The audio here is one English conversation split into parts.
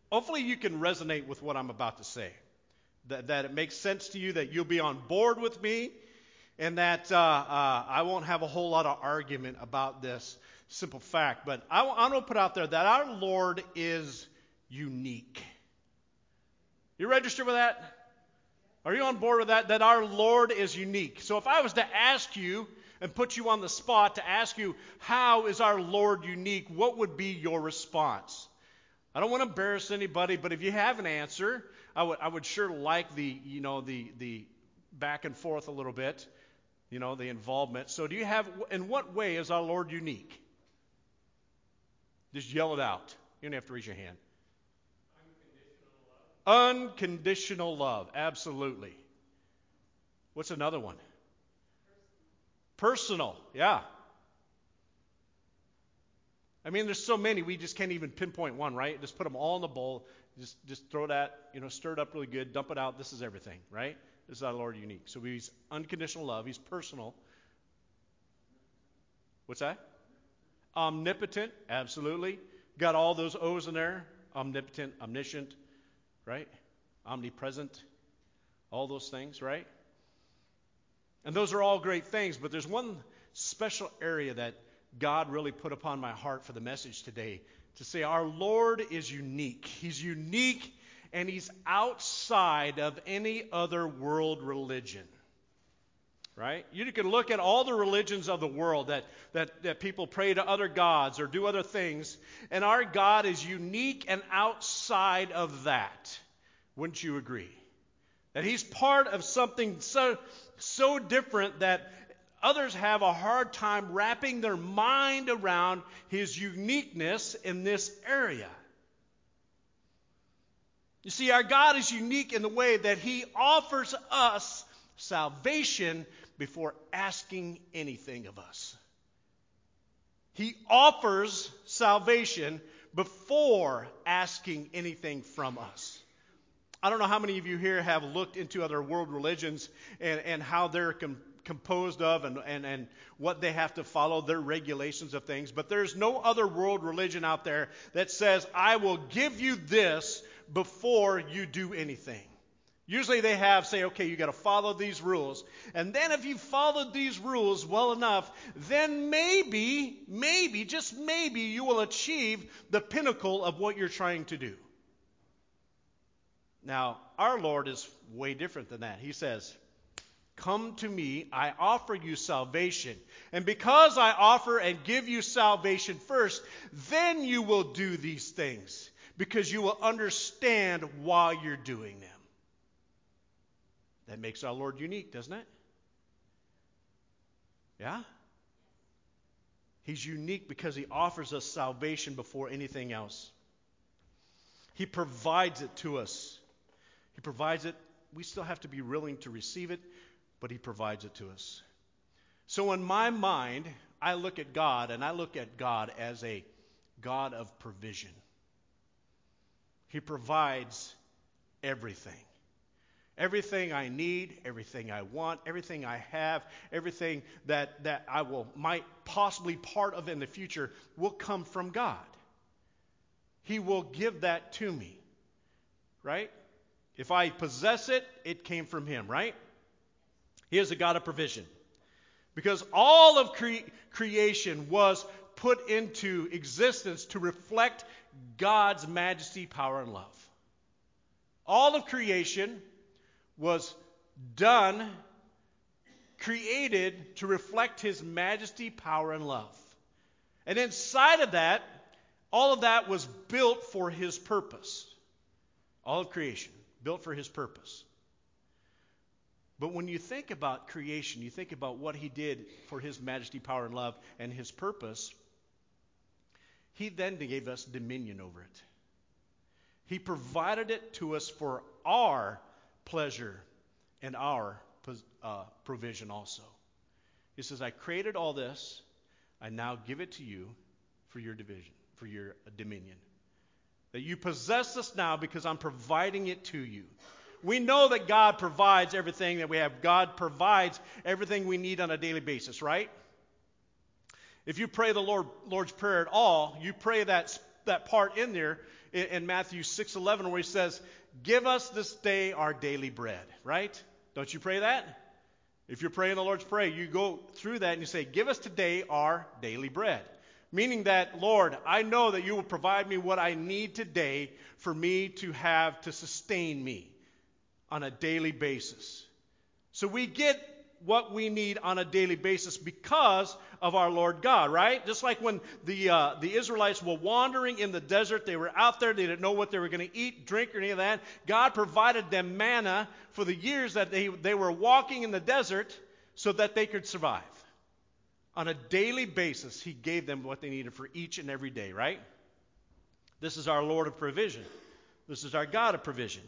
hopefully you can resonate with what I'm about to say. That it makes sense to you, that you'll be on board with me, and that I won't have a whole lot of argument about this simple fact. But I'm going to put out there that our Lord is unique. You register with that? Are you on board with that? That our Lord is unique. So if I was to ask you and put you on the spot to ask you, how is our Lord unique? What would be your response? I don't want to embarrass anybody, but if you have an answer, I would sure like the back and forth a little bit, the involvement. So in what way is our Lord unique? Just yell it out. You don't have to raise your hand. Unconditional love, absolutely. What's another one? Personal, yeah. I mean, there's so many, we just can't even pinpoint one, right? Just put them all in the bowl. Just throw that, stir it up really good, dump it out. This is everything, right? This is our Lord unique. So he's unconditional love. He's personal. What's that? Omnipotent, absolutely. Got all those O's in there. Omnipotent, omniscient, right? Omnipresent, all those things, right? And those are all great things, but there's one special area that God really put upon my heart for the message today, to say our Lord is unique. He's unique, and he's outside of any other world religion. Right? You can look at all the religions of the world that people pray to other gods or do other things, and our God is unique and outside of that. Wouldn't you agree? That he's part of something so different that others have a hard time wrapping their mind around his uniqueness in this area. You see, our God is unique in the way that he offers us salvation before asking anything of us. He offers salvation before asking anything from us. I don't know how many of you here have looked into other world religions and how they're composed of and what they have to follow, their regulations of things. But there's no other world religion out there that says, I will give you this before you do anything. Usually they say, okay, you got to follow these rules. And then if you followed these rules well enough, then maybe, just maybe, you will achieve the pinnacle of what you're trying to do. Now, our Lord is way different than that. He says, come to me, I offer you salvation. And because I offer and give you salvation first, then you will do these things, because you will understand why you're doing them. That makes our Lord unique, doesn't it? Yeah? He's unique because he offers us salvation before anything else. He provides it to us. He provides it. We still have to be willing to receive it, but he provides it to us. So in my mind, I look at God, and I look at God as a God of provision. He provides everything. Everything I need, everything I want, everything I have, everything that I might possibly part of in the future will come from God. He will give that to me, right? If I possess it, it came from him, right? He is a God of provision. Because all of creation was put into existence to reflect God's majesty, power, and love. All of creation was created to reflect his majesty, power, and love. And inside of that, all of that was built for his purpose. All of creation, built for his purpose. But when you think about creation, you think about what he did for his majesty, power, and love, and his purpose, he then gave us dominion over it. He provided it to us for our pleasure and our provision also. He says, I created all this. I now give it to you for your division, for your dominion. That you possess this now because I'm providing it to you. We know that God provides everything that we have. God provides everything we need on a daily basis, right? If you pray the Lord's Prayer at all, you pray that part in there, in Matthew 6:11 where he says, give us this day our daily bread, right? Don't you pray that? If you're praying the Lord's Prayer, you go through that and you say, give us today our daily bread. Meaning that, Lord, I know that you will provide me what I need today for me to have to sustain me on a daily basis. So we get what we need on a daily basis because of our Lord God, right? Just like when the Israelites were wandering in the desert, they were out there, they didn't know what they were going to eat, drink, or any of that. God provided them manna for the years that they were walking in the desert so that they could survive. On a daily basis, he gave them what they needed for each and every day, right? This is our Lord of provision. This is our God of provision.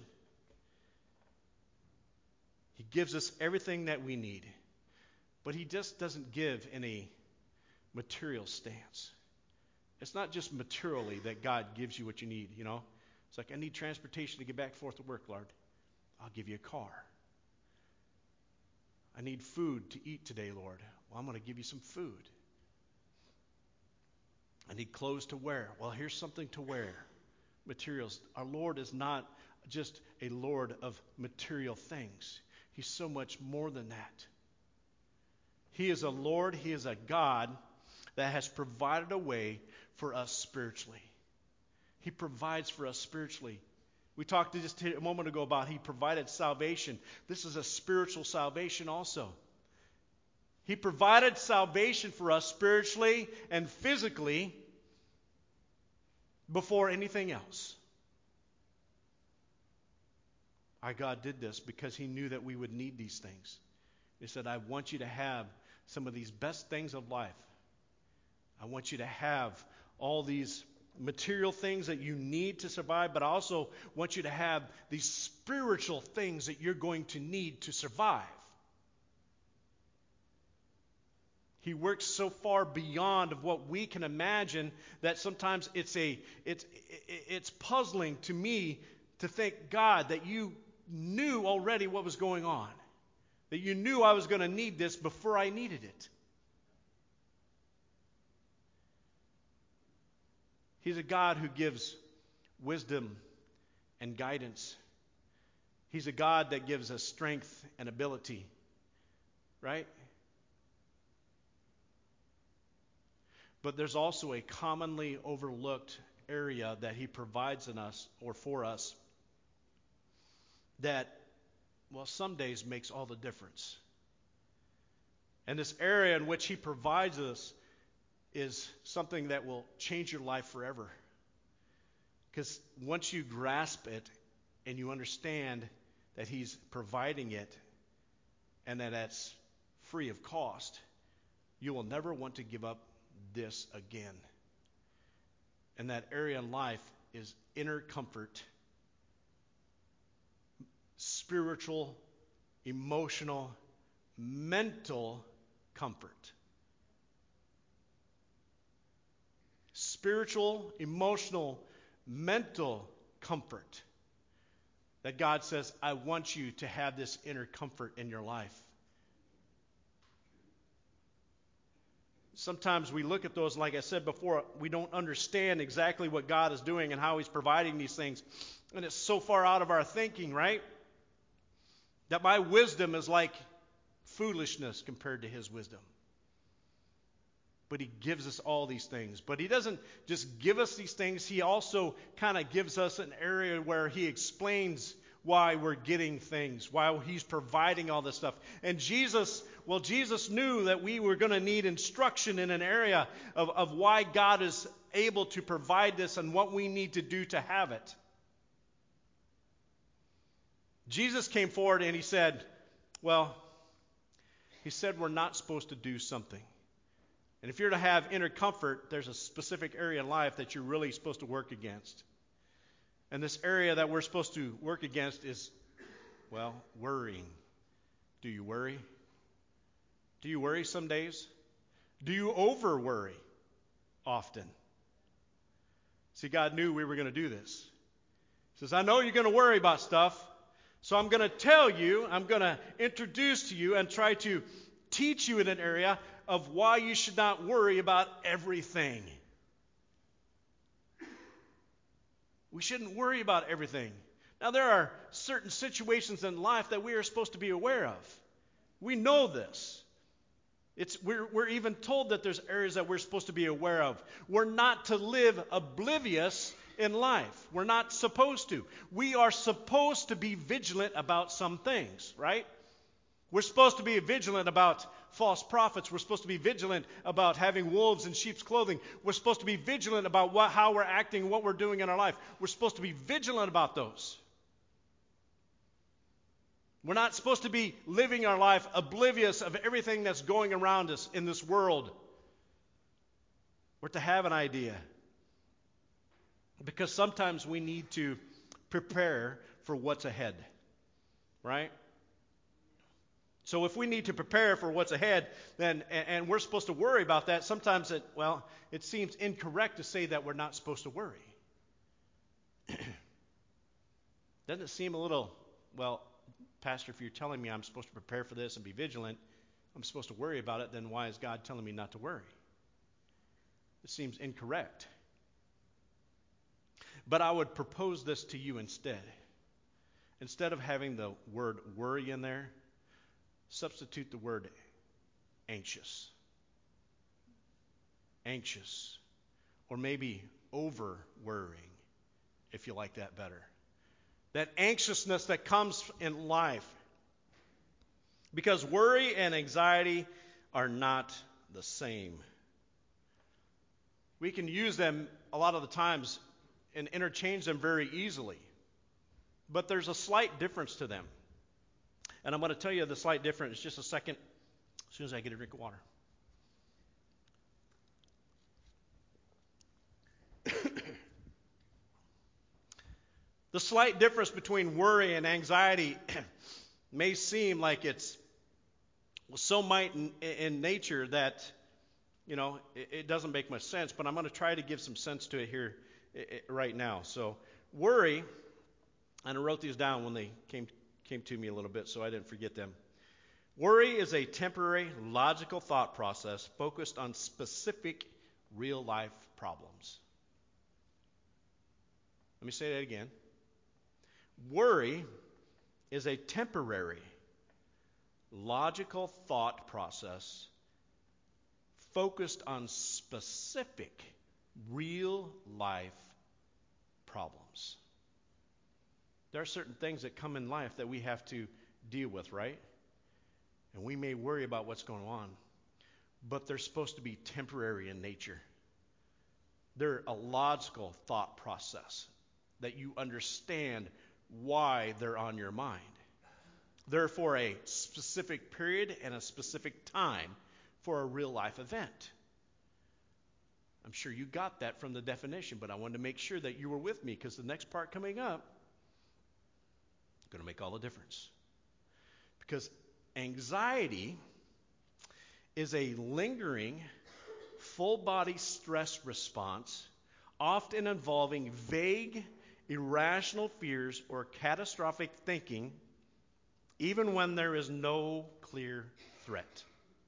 He gives us everything that we need. But he just doesn't give in a material stance. It's not just materially that God gives you what you need, you know. It's like, I need transportation to get back and forth to work, Lord. I'll give you a car. I need food to eat today, Lord. Well, I'm going to give you some food. I need clothes to wear. Well, here's something to wear. Materials. Our Lord is not just a Lord of material things. He's so much more than that. He is a Lord, he is a God that has provided a way for us spiritually. He provides for us spiritually. We talked just a moment ago about he provided salvation. This is a spiritual salvation also. He provided salvation for us spiritually and physically before anything else. Our God did this because he knew that we would need these things. He said, I want you to have some of these best things of life. I want you to have all these material things that you need to survive, but I also want you to have these spiritual things that you're going to need to survive. He works so far beyond of what we can imagine that sometimes it's puzzling to me to think, God, that you knew already what was going on. That you knew I was going to need this before I needed it. He's a God who gives wisdom and guidance. He's a God that gives us strength and ability. Right? But there's also a commonly overlooked area that he provides in us or for us that, well, some days makes all the difference. And this area in which he provides us is something that will change your life forever. Because once you grasp it and you understand that he's providing it and that that's free of cost, you will never want to give up this again. And that area in life is inner comfort, spiritual, emotional, mental comfort. Spiritual, emotional, mental comfort. That God says, I want you to have this inner comfort in your life. Sometimes we look at those, like I said before, we don't understand exactly what God is doing and how he's providing these things. And it's so far out of our thinking, right? That my wisdom is like foolishness compared to his wisdom. But he gives us all these things. But he doesn't just give us these things. He also kind of gives us an area where he explains why we're getting things, why he's providing all this stuff. And Jesus knew that we were going to need instruction in an area of why God is able to provide this and what we need to do to have it. Jesus came forward and he said, we're not supposed to do something. And if you're to have inner comfort, there's a specific area in life that you're really supposed to work against. And this area that we're supposed to work against is, worrying. Do you worry? Do you worry some days? Do you over-worry often? See, God knew we were going to do this. He says, I know you're going to worry about stuff, so I'm going to tell you, I'm going to introduce to you and try to teach you in an area of why you should not worry about everything. We shouldn't worry about everything. Now, there are certain situations in life that we are supposed to be aware of. We know this. We're even told that there's areas that we're supposed to be aware of. We're not to live oblivious in life. We're not supposed to. We are supposed to be vigilant about some things, right? We're supposed to be vigilant about false prophets. We're supposed to be vigilant about having wolves in sheep's clothing. We're supposed to be vigilant about how we're acting, what we're doing in our life. We're supposed to be vigilant about those. We're not supposed to be living our life oblivious of everything that's going around us in this world. We're to have an idea. Because sometimes we need to prepare for what's ahead. Right? So if we need to prepare for what's ahead, then and we're supposed to worry about that, sometimes it seems incorrect to say that we're not supposed to worry. Doesn't it seem a little, Pastor, if you're telling me I'm supposed to prepare for this and be vigilant, I'm supposed to worry about it, then why is God telling me not to worry? It seems incorrect. But I would propose this to you instead. Instead of having the word worry in there, substitute the word anxious. Anxious. Or maybe over-worrying, if you like that better. That anxiousness that comes in life. Because worry and anxiety are not the same. We can use them a lot of the times and interchange them very easily. But there's a slight difference to them. And I'm going to tell you the slight difference in just a second, as soon as I get a drink of water. The slight difference between worry and anxiety may seem like it's so might in nature that, it doesn't make much sense, but I'm going to try to give some sense to it here right now. So worry, and I wrote these down when they came to me a little bit so I didn't forget them. Worry is a temporary, logical thought process focused on specific real-life problems. Let me say that again. Worry is a temporary, logical thought process focused on specific, real-life problems. There are certain things that come in life that we have to deal with, right? And we may worry about what's going on, but they're supposed to be temporary in nature. They're a logical thought process that you understand why they're on your mind. They're for a specific period and a specific time for a real-life event. I'm sure you got that from the definition, but I wanted to make sure that you were with me because the next part coming up is going to make all the difference. Because anxiety is a lingering, full-body stress response, often involving vague, irrational fears or catastrophic thinking, even when there is no clear threat.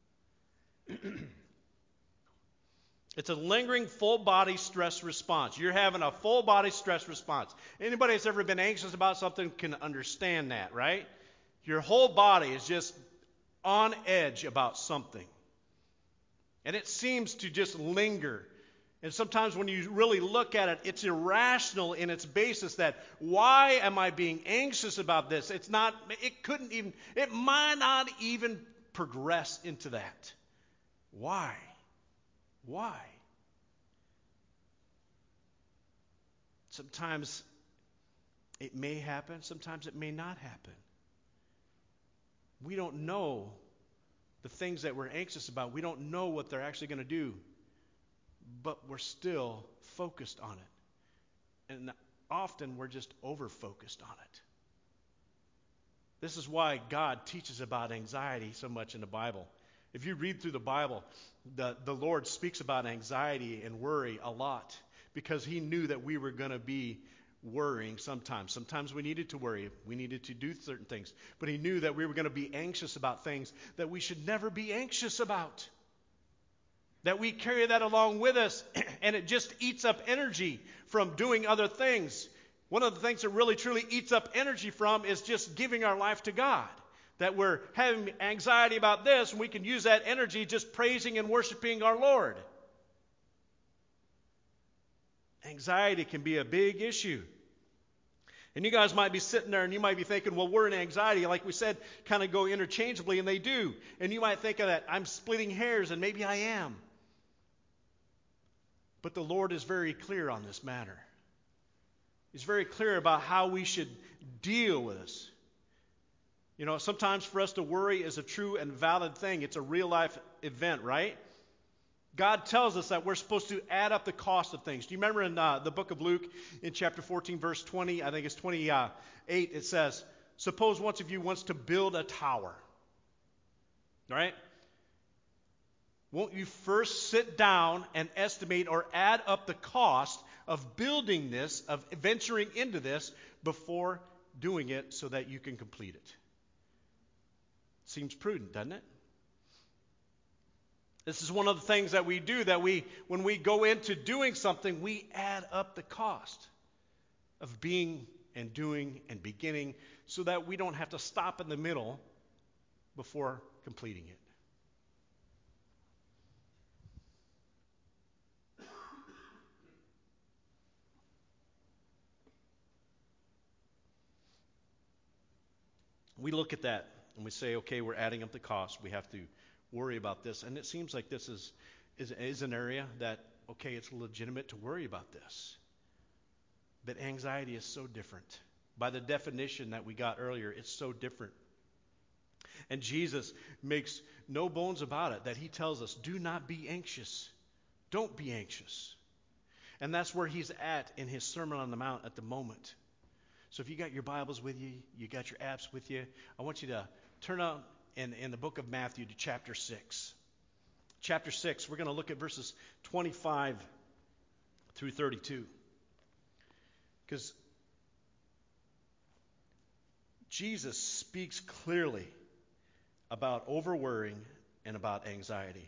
It's a lingering full-body stress response. You're having a full-body stress response. Anybody that's ever been anxious about something can understand that, right? Your whole body is just on edge about something. And it seems to just linger. And sometimes when you really look at it, it's irrational in its basis that why am I being anxious about this? It might not even progress into that. Why? Why? Sometimes it may happen, sometimes it may not happen. We don't know the things that we're anxious about. We don't know what they're actually going to do. But we're still focused on it. And often we're just over-focused on it. This is why God teaches about anxiety so much in the Bible. If you read through the Bible, the Lord speaks about anxiety and worry a lot because he knew that we were going to be worrying sometimes. Sometimes we needed to worry. We needed to do certain things. But he knew that we were going to be anxious about things that we should never be anxious about. that we carry that along with us, and it just eats up energy from doing other things. One of the things that really truly eats up energy from is just giving our life to God. That we're having anxiety about this, and we can use that energy just praising and worshiping our Lord. Anxiety can be a big issue. And you guys might be sitting there and you might be thinking, well, we're in anxiety, like we said, kind of go interchangeably, and they do. And you might think of that, I'm splitting hairs, and maybe I am. But the Lord is very clear on this matter. He's very clear about how we should deal with this. You know, sometimes for us to worry is a true and valid thing. It's a real life event, right? God tells us that we're supposed to add up the cost of things. Do you remember in the book of Luke, in chapter 14, verse 20, I think it's 28, it says, suppose one of you wants to build a tower, right? Won't you first sit down and estimate or add up the cost of building this, of venturing into this, before doing it so that you can complete it? Seems prudent, doesn't it? This is one of the things that we do, that when we go into doing something, we add up the cost of being and doing and beginning so that we don't have to stop in the middle before completing it. We look at that and we say, okay, we're adding up the cost. We have to worry about this. And it seems like this is an area that, okay, it's legitimate to worry about this. But anxiety is so different. By the definition that we got earlier, it's so different. And Jesus makes no bones about it, that he tells us, do not be anxious. Don't be anxious. And that's where he's at in his Sermon on the Mount at the moment. So if you got your Bibles with you, you got your apps with you, I want you to turn out in the book of Matthew to chapter 6. Chapter 6, we're going to look at verses 25 through 32. Because Jesus speaks clearly about overworrying and about anxiety.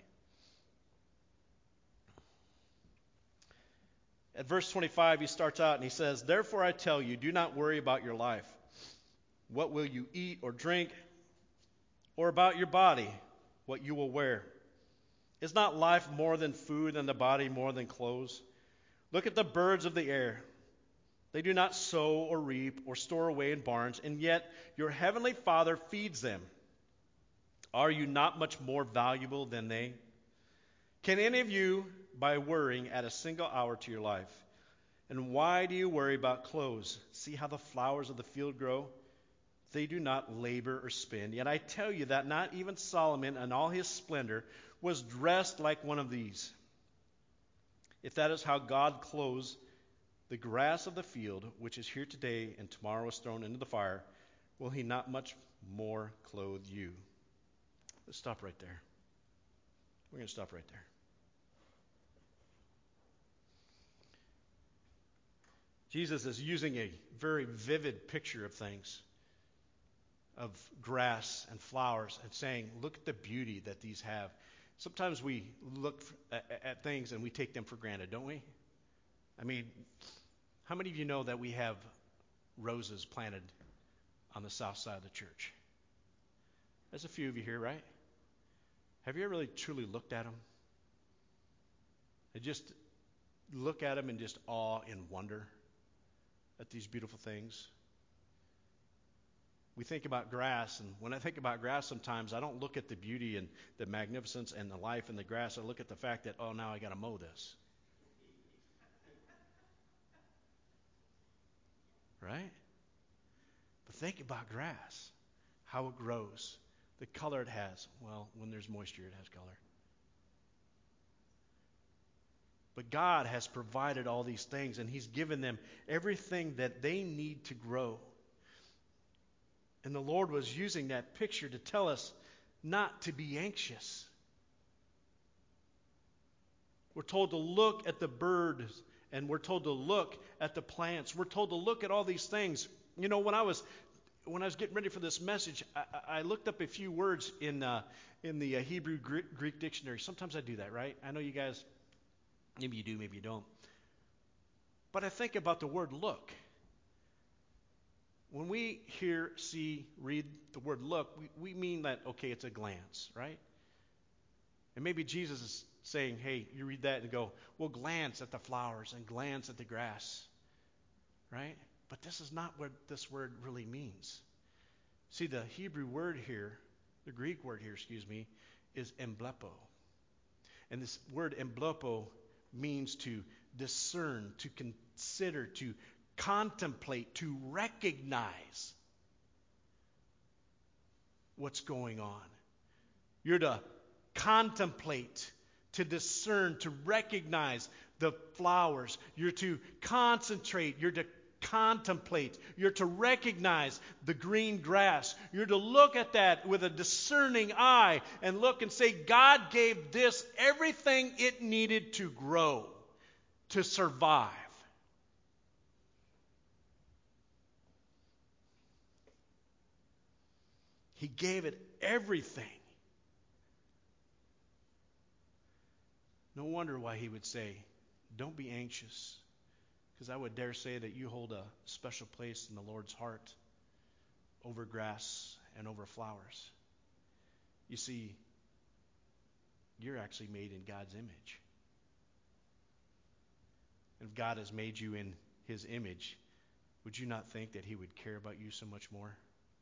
At verse 25, he starts out and he says, therefore I tell you, do not worry about your life. What will you eat or drink? Or about your body, what you will wear? Is not life more than food, and the body more than clothes? Look at the birds of the air. They do not sow or reap or store away in barns, and yet your heavenly Father feeds them. Are you not much more valuable than they? Can any of you, by worrying, add a single hour to your life? And why do you worry about clothes? See how the flowers of the field grow? They do not labor or spin. Yet I tell you that not even Solomon in all his splendor was dressed like one of these. If that is how God clothes the grass of the field, which is here today and tomorrow is thrown into the fire, will he not much more clothe you? Let's stop right there. We're going to stop right there. Jesus is using a very vivid picture of things, of grass and flowers, and saying, look at the beauty that these have. Sometimes we look at things and we take them for granted, don't we? I mean, how many of you know that we have roses planted on the south side of the church? There's a few of you here, right? Have you ever really truly looked at them? And just look at them in just awe and wonder at these beautiful things. We think about grass, and when I think about grass sometimes, I don't look at the beauty and the magnificence and the life in the grass. I look at the fact that, oh, now I got to mow this. Right? But think about grass, how it grows, the color it has. Well, when there's moisture, it has color. But God has provided all these things, and he's given them everything that they need to grow. And the Lord was using that picture to tell us not to be anxious. We're told to look at the birds, and we're told to look at the plants. We're told to look at all these things. You know, when I was when I was getting ready for this message, I looked up a few words in the Hebrew Greek dictionary. Sometimes I do that, right? I know you guys, maybe you do, maybe you don't. But I think about the word look. When we hear, see, read the word look, we mean that, okay, it's a glance, right? And maybe Jesus is saying, hey, you read that and go, well, glance at the flowers and glance at the grass, right? But this is not what this word really means. See, the Hebrew word here, the Greek word here, is emblepo. And this word emblepo means to discern, to consider, to contemplate, to recognize what's going on. You're to contemplate, to discern, to recognize the flowers. You're to concentrate. You're to contemplate. You're to recognize the green grass. You're to look at that with a discerning eye and look and say, God gave this everything it needed to grow, to survive. He gave it everything. No wonder why he would say, don't be anxious. Because I would dare say that you hold a special place in the Lord's heart over grass and over flowers. You see, you're actually made in God's image. And if God has made you in his image, would you not think that he would care about you so much more?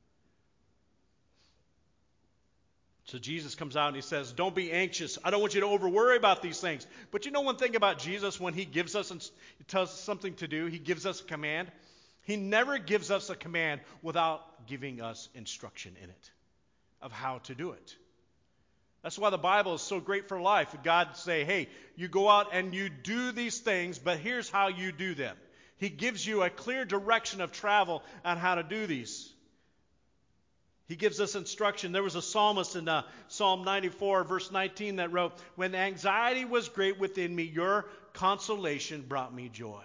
So Jesus comes out and he says, don't be anxious. I don't want you to over-worry about these things. But you know one thing about Jesus, when he gives us and he tells us something to do, he gives us a command. He never gives us a command without giving us instruction in it of how to do it. That's why the Bible is so great for life. God say, hey, you go out and you do these things, but here's how you do them. He gives you a clear direction of travel on how to do these. He gives us instruction. There was a psalmist in Psalm 94, verse 19, that wrote, when anxiety was great within me, your consolation brought me joy.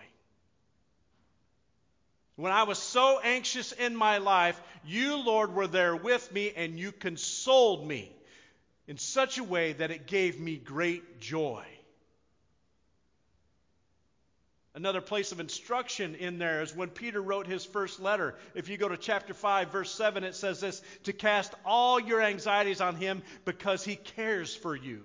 When I was so anxious in my life, you, Lord, were there with me, and you consoled me in such a way that it gave me great joy. Another place of instruction in there is when Peter wrote his first letter. If you go to chapter 5, verse 7, it says this, to cast all your anxieties on him because he cares for you.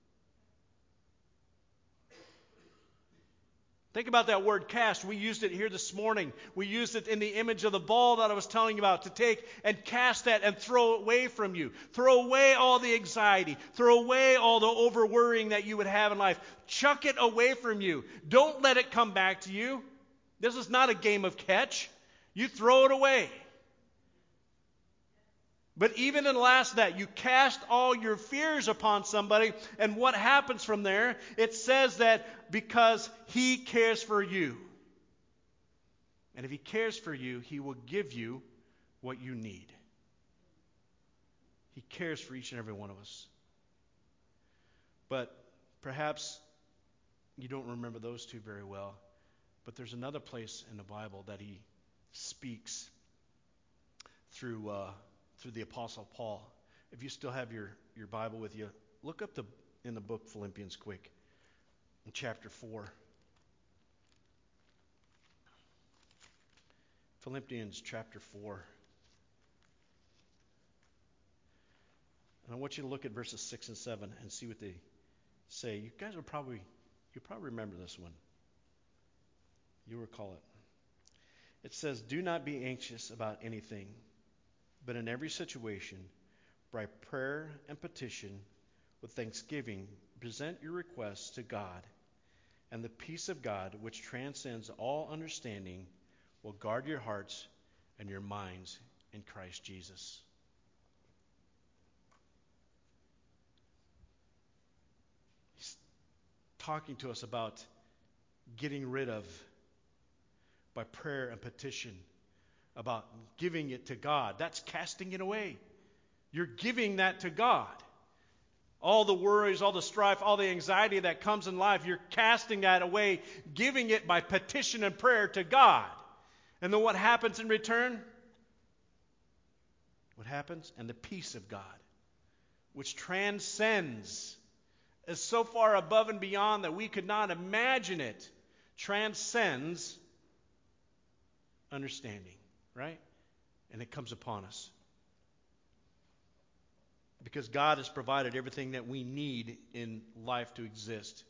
Think about that word cast. We used it here this morning. We used it in the image of the ball that I was telling you about, to take and cast that and throw it away from you. Throw away all the anxiety. Throw away all the over-worrying that you would have in life. Chuck it away from you. Don't let it come back to you. This is not a game of catch. You throw it away. But even in last that, you cast all your fears upon somebody, and what happens from there? It says that because he cares for you. And if he cares for you, he will give you what you need. He cares for each and every one of us. But perhaps you don't remember those two very well. But there's another place in the Bible that he speaks through the Apostle Paul. If you still have your Bible with you, look up in the book Philippians quick, in chapter 4. Philippians chapter 4. And I want you to look at verses 6 and 7 and see what they say. You guys you'll probably remember this one. You'll recall it. It says, do not be anxious about anything, but in every situation, by prayer and petition, with thanksgiving, present your requests to God, and the peace of God, which transcends all understanding, will guard your hearts and your minds in Christ Jesus. He's talking to us about getting rid of, by prayer and petition, about giving it to God. That's casting it away. You're giving that to God. All the worries, all the strife, all the anxiety that comes in life, you're casting that away, giving it by petition and prayer to God. And then what happens in return? What happens? And the peace of God, which transcends, is so far above and beyond that we could not imagine it, transcends understanding, right? And it comes upon us. Because God has provided everything that we need in life to exist.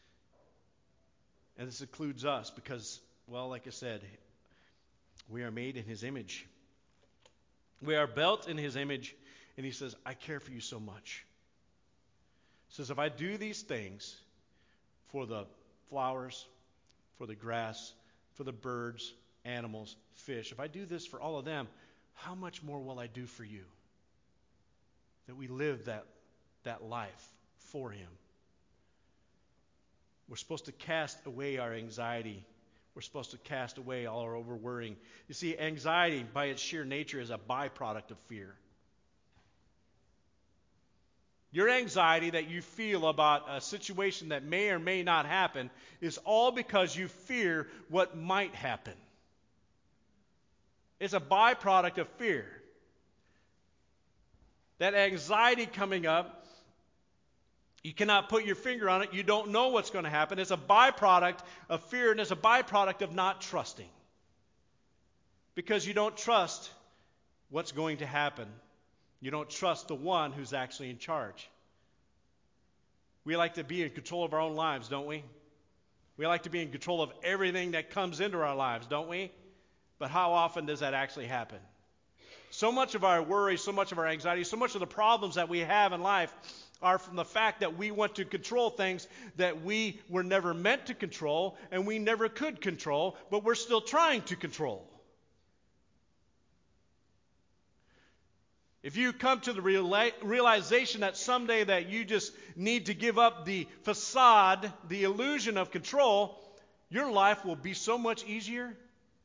And this includes us because, well, like I said, we are made in His image. We are built in His image. And He says, I care for you so much. He says, if I do these things for the flowers, for the grass, for the birds, animals, fish, if I do this for all of them, how much more will I do for you? That we live that life for Him. We're supposed to cast away our anxiety. We're supposed to cast away all our over-worrying. You see, anxiety by its sheer nature is a byproduct of fear. Your anxiety that you feel about a situation that may or may not happen is all because you fear what might happen. It's a byproduct of fear. That anxiety coming up, you cannot put your finger on it. You don't know what's going to happen. It's a byproduct of fear, and it's a byproduct of not trusting. Because you don't trust what's going to happen. You don't trust the one who's actually in charge. We like to be in control of our own lives, don't we? We like to be in control of everything that comes into our lives, don't we? But how often does that actually happen? So much of our worry, so much of our anxiety, so much of the problems that we have in life are from the fact that we want to control things that we were never meant to control and we never could control, but we're still trying to control. If you come to the realization that someday that you just need to give up the facade, the illusion of control, your life will be so much easier.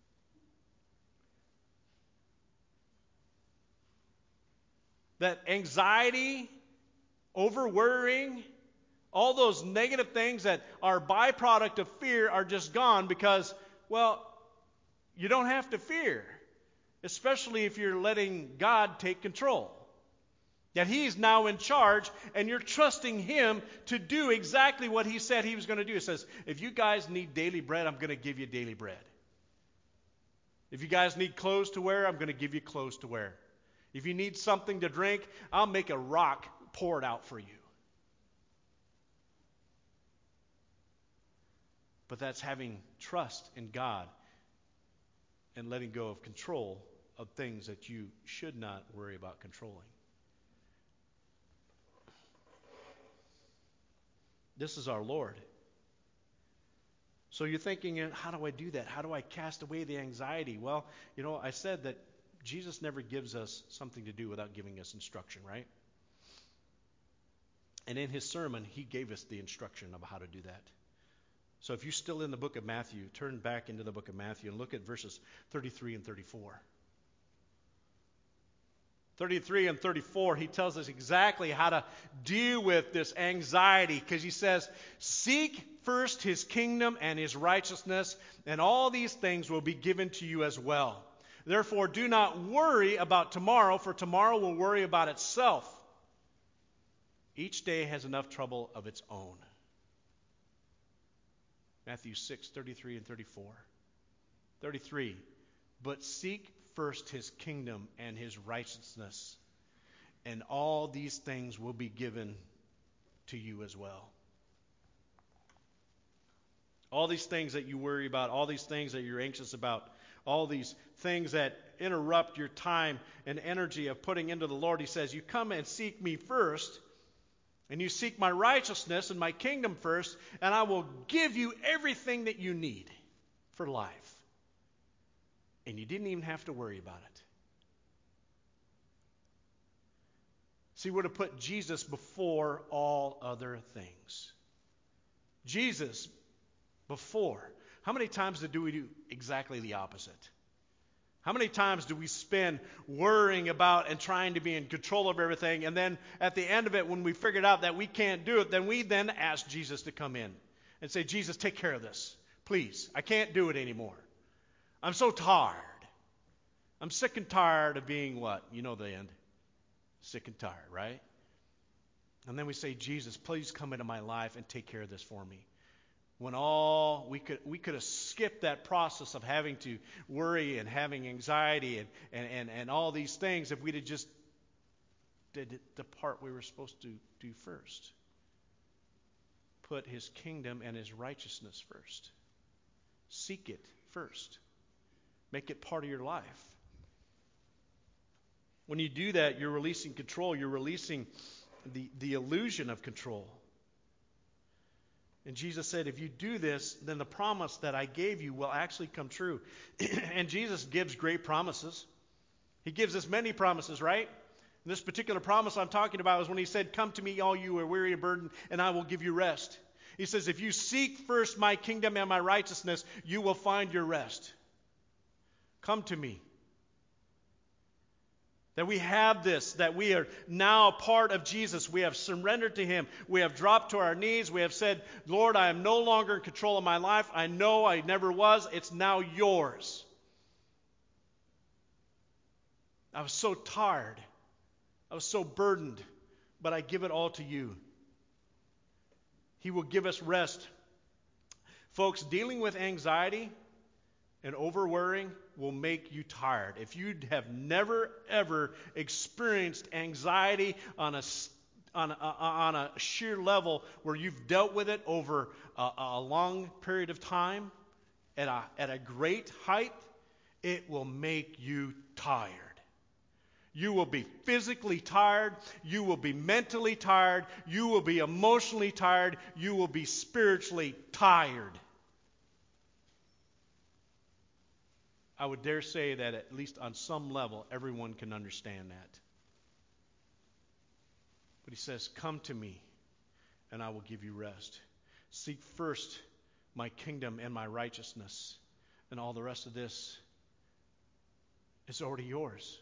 That anxiety, over-worrying, all those negative things that are byproduct of fear are just gone because, well, you don't have to fear. Especially if you're letting God take control. That He's now in charge and you're trusting Him to do exactly what He said He was going to do. He says, if you guys need daily bread, I'm going to give you daily bread. If you guys need clothes to wear, I'm going to give you clothes to wear. If you need something to drink, I'll make a rock pour it out for you. But that's having trust in God and letting go of control of things that you should not worry about controlling. This is our Lord. So you're thinking, how do I do that? How do I cast away the anxiety? Well, I said that Jesus never gives us something to do without giving us instruction, right? And in His sermon, He gave us the instruction of how to do that. So if you're still in the book of Matthew, turn back into the book of Matthew and look at verses 33 and 34. 33 and 34, He tells us exactly how to deal with this anxiety because He says, seek first His kingdom and His righteousness, and all these things will be given to you as well. Therefore, do not worry about tomorrow, for tomorrow will worry about itself. Each day has enough trouble of its own. Matthew 6, 33 and 34. 33, but seek first His kingdom and His righteousness, and all these things will be given to you as well. All these things that you worry about, all these things that you're anxious about, all these things that interrupt your time and energy of putting into the Lord, He says, you come and seek me first, and you seek my righteousness and my kingdom first, and I will give you everything that you need for life. And you didn't even have to worry about it. See, we're to put Jesus before all other things. Jesus before. How many times do we do exactly the opposite? How many times do we spend worrying about and trying to be in control of everything, and then at the end of it, when we figured out that we can't do it, then we then ask Jesus to come in and say, Jesus, take care of this. Please, I can't do it anymore. I'm so tired. I'm sick and tired of being what? You know the end. Sick and tired, right? And then we say, Jesus, please come into my life and take care of this for me. When all we could have skipped that process of having to worry and having anxiety and all these things if we'd have just did the part we were supposed to do first. Put his kingdom and his righteousness first. Seek it first. Make it part of your life. When you do that, you're releasing control. You're releasing the illusion of control. And Jesus said, if you do this, then the promise that I gave you will actually come true. And Jesus gives great promises. He gives us many promises, right? And this particular promise I'm talking about is when he said, come to me, all you who are weary and burdened, and I will give you rest. He says, if you seek first my kingdom and my righteousness, you will find your rest. Come to me. That we have this, that we are now part of Jesus. We have surrendered to him. We have dropped to our knees. We have said, Lord, I am no longer in control of my life. I know I never was. It's now yours. I was so tired. I was so burdened, but I give it all to you. He will give us rest. Folks, dealing with anxiety and over-worrying will make you tired. If you have never, ever experienced anxiety on a sheer level where you've dealt with it over a long period of time at a great height, it will make you tired. You will be physically tired. You will be mentally tired. You will be emotionally tired. You will be spiritually tired. I would dare say that at least on some level, everyone can understand that. But he says, come to me, and I will give you rest. Seek first my kingdom and my righteousness, and all the rest of this is already yours.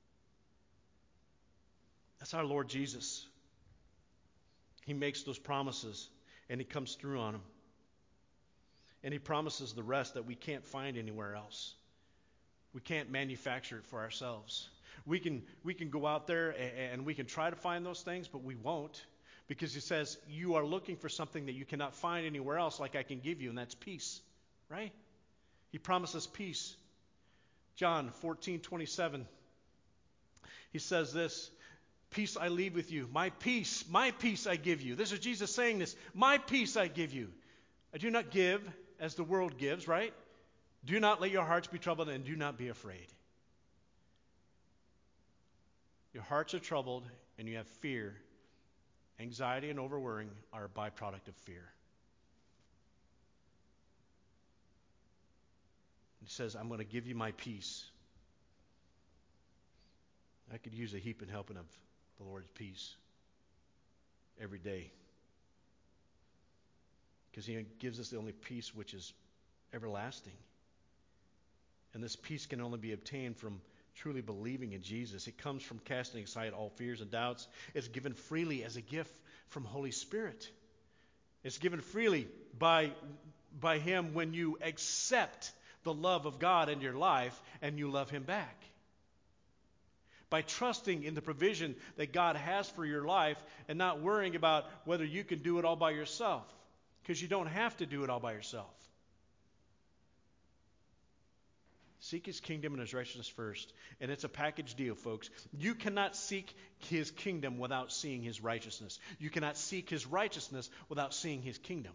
That's our Lord Jesus. He makes those promises, and he comes through on them. And he promises the rest that we can't find anywhere else. We can't manufacture it for ourselves. We can go out there and we can try to find those things, but we won't. Because he says, you are looking for something that you cannot find anywhere else like I can give you, and that's peace. Right? He promises peace. John 14:27. He says this, peace I leave with you. My peace I give you. This is Jesus saying this. My peace I give you. I do not give as the world gives, right? Do not let your hearts be troubled, and do not be afraid. Your hearts are troubled and you have fear. Anxiety and overworrying are a byproduct of fear. He says, I'm going to give you my peace. I could use a heaping helping of the Lord's peace every day. Because he gives us the only peace which is everlasting. And this peace can only be obtained from truly believing in Jesus. It comes from casting aside all fears and doubts. It's given freely as a gift from Holy Spirit. It's given freely by him when you accept the love of God in your life and you love him back. By trusting in the provision that God has for your life and not worrying about whether you can do it all by yourself. Because you don't have to do it all by yourself. Seek his kingdom and his righteousness first. And it's a package deal, folks. You cannot seek his kingdom without seeing his righteousness. You cannot seek his righteousness without seeing his kingdom.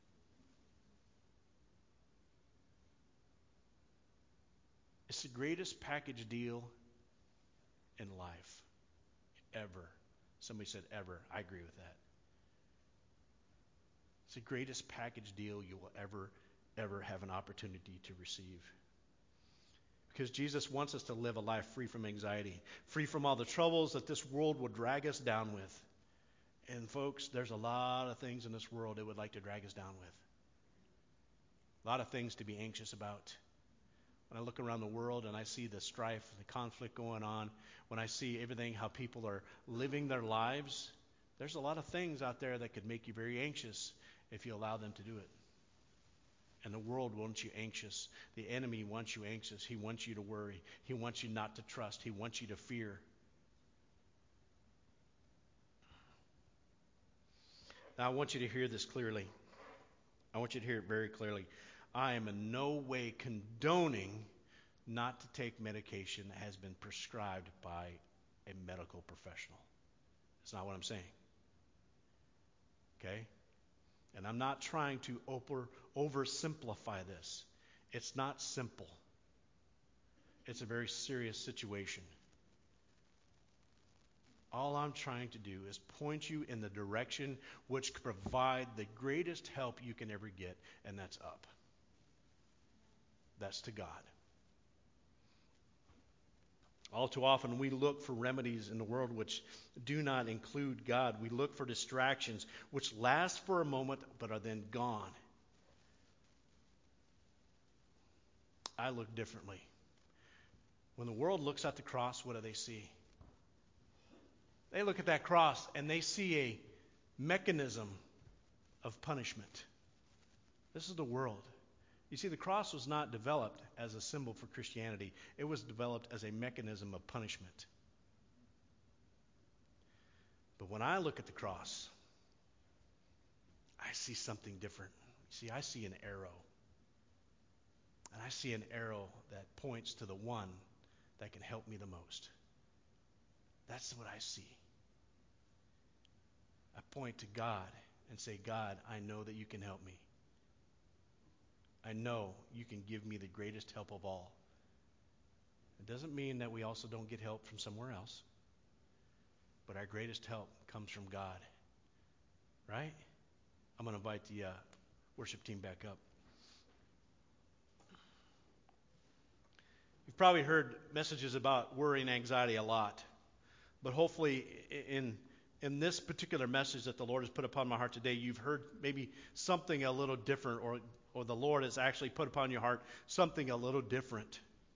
It's the greatest package deal in life. Ever. Somebody said ever. I agree with that. It's the greatest package deal you will ever have an opportunity to receive. Because Jesus wants us to live a life free from anxiety, free from all the troubles that this world will drag us down with. And folks, there's a lot of things in this world it would like to drag us down with. A lot of things to be anxious about. When I look around the world and I see the strife, the conflict going on, when I see everything, how people are living their lives, there's a lot of things out there that could make you very anxious if you allow them to do it. And the world wants you anxious. The enemy wants you anxious. He wants you to worry. He wants you not to trust. He wants you to fear. Now, I want you to hear this clearly. I want you to hear it very clearly. I am in no way condoning not to take medication that has been prescribed by a medical professional. That's not what I'm saying. Okay? And I'm not trying to oversimplify this. It's not simple. It's a very serious situation. All I'm trying to do is point you in the direction which could provide the greatest help you can ever get, and that's up. That's to God. All too often we look for remedies in the world which do not include God. We look for distractions which last for a moment but are then gone. I look differently. When the world looks at the cross, what do they see? They look at that cross and they see a mechanism of punishment. This is the world. You see, the cross was not developed as a symbol for Christianity. It was developed as a mechanism of punishment. But when I look at the cross, I see something different. See, I see an arrow. And I see an arrow that points to the one that can help me the most. That's what I see. I point to God and say, God, I know that you can help me. I know you can give me the greatest help of all. It doesn't mean that we also don't get help from somewhere else. But our greatest help comes from God. Right? I'm going to invite the worship team back up. You've probably heard messages about worry and anxiety a lot. But hopefully in this particular message that the Lord has put upon my heart today, you've heard maybe something a little different, or the Lord has actually put upon your heart something a little different.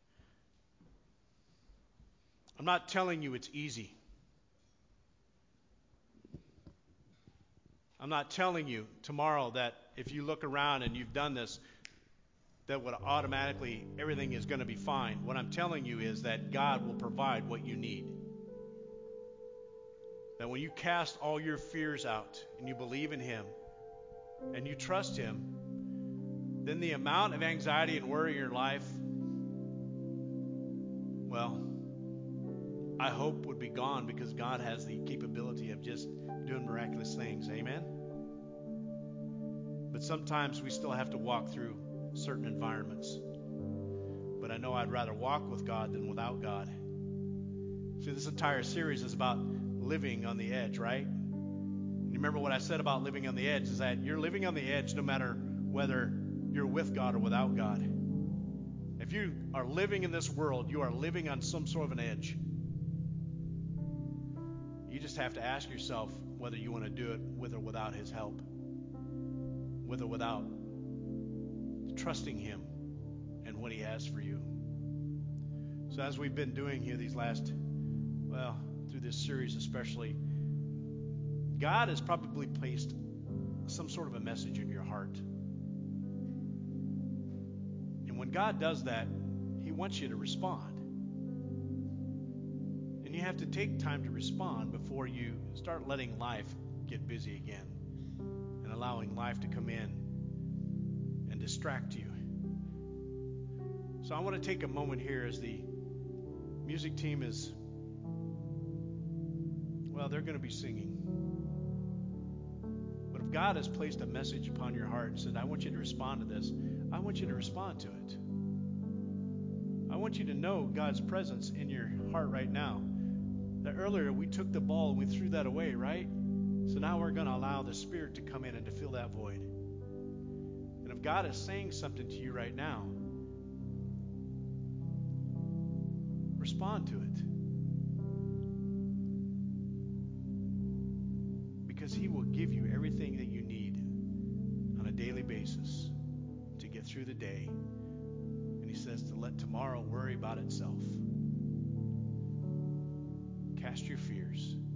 I'm not telling you it's easy. I'm not telling you tomorrow that if you look around and you've done this, that would automatically everything is going to be fine. What I'm telling you is that God will provide what you need. That when you cast all your fears out and you believe in Him and you trust Him, then the amount of anxiety and worry in your life, well, I hope would be gone, because God has the capability of just doing miraculous things. Amen? But sometimes we still have to walk through certain environments. But I know I'd rather walk with God than without God. See, this entire series is about living on the edge, right? And remember what I said about living on the edge is that you're living on the edge no matter whether you're with God or without God. If you are living in this world, you are living on some sort of an edge. You just have to ask yourself whether you want to do it with or without His help. With or without trusting Him and what He has for you. So as we've been doing here these last, through this series especially, God has probably placed some sort of a message in your heart. And when God does that, He wants you to respond. And you have to take time to respond before you start letting life get busy again and allowing life to come in and distract you. So I want to take a moment here as the music team is, they're going to be singing. But if God has placed a message upon your heart and said, I want you to respond to this, I want you to respond to it. I want you to know God's presence in your heart right now. That earlier we took the ball and we threw that away, right? So now we're going to allow the Spirit to come in and to fill that void. And if God is saying something to you right now, respond to it. Because He will give you everything that you need on a daily basis to get through the day. And He says to let tomorrow worry about itself. Cast your fears.